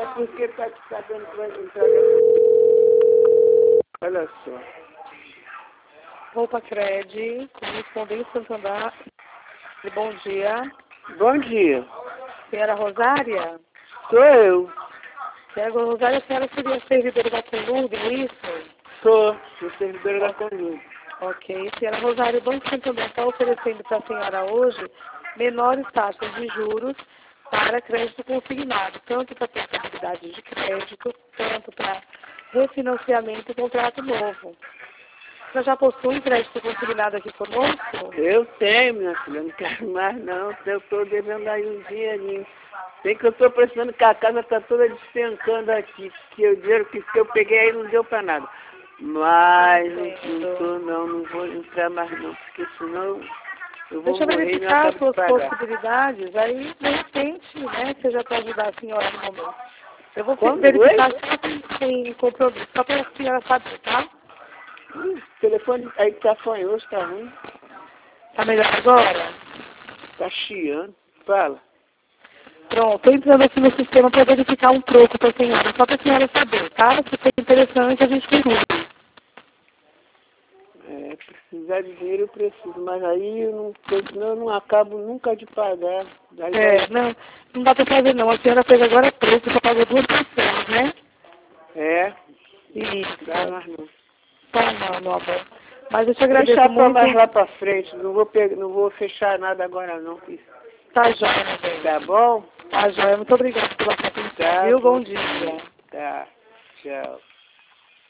É porque tá te sabendo que vai entrar. Olha só. Roupa Cred, correspondente Santander. Bom dia. Bom dia. Senhora Rosária? Sou eu. Senhora Rosária, a senhora seria servidora da Conlude, é isso? Sou servidora da Conlude. Ok. Senhora Rosária, o Banco Santander está oferecendo para a senhora hoje menores taxas de juros para crédito consignado, tanto para portabilidade de crédito, tanto para refinanciamento e contrato novo. Você já possui crédito consignado aqui conosco? Eu tenho, minha filha, não quero mais não. Eu estou devendo aí um dinheirinho. Sei que eu estou precisando que a casa está toda despencando aqui, que o dinheiro que eu peguei aí não deu para nada. Mas não vou entrar mais não, porque senão eu vou Deixa eu morrer e não verificar as acabo de suas pagar. possibilidades, aí de repente, né, seja para ajudar a senhora no momento. Eu vou Quando? verificar sem compromisso, só para a senhora saber, tá? O telefone aí que tá fanhoso, tá ruim. Tá melhor agora? Tá chiando. Fala. Pronto, tô entrando aqui no sistema para verificar um troco para a senhora, só para a senhora saber, tá? Se for interessante, a gente pergunta. É, precisar de dinheiro eu preciso, mas aí senão eu não acabo nunca de pagar. Não dá para fazer não. A senhora fez agora troco, só pagou 2 parcelas, né? É, Isso. dá mais não. Tá, não, meu amor. Mas eu te agradeço Deixar pra muito. mais lá pra frente, não vou fechar nada agora não. Tá jóia, meu bem. Tá bom? Tá jóia. Muito obrigada pela sua atenção, Tá viu? bom. Bom dia. Tá, tchau.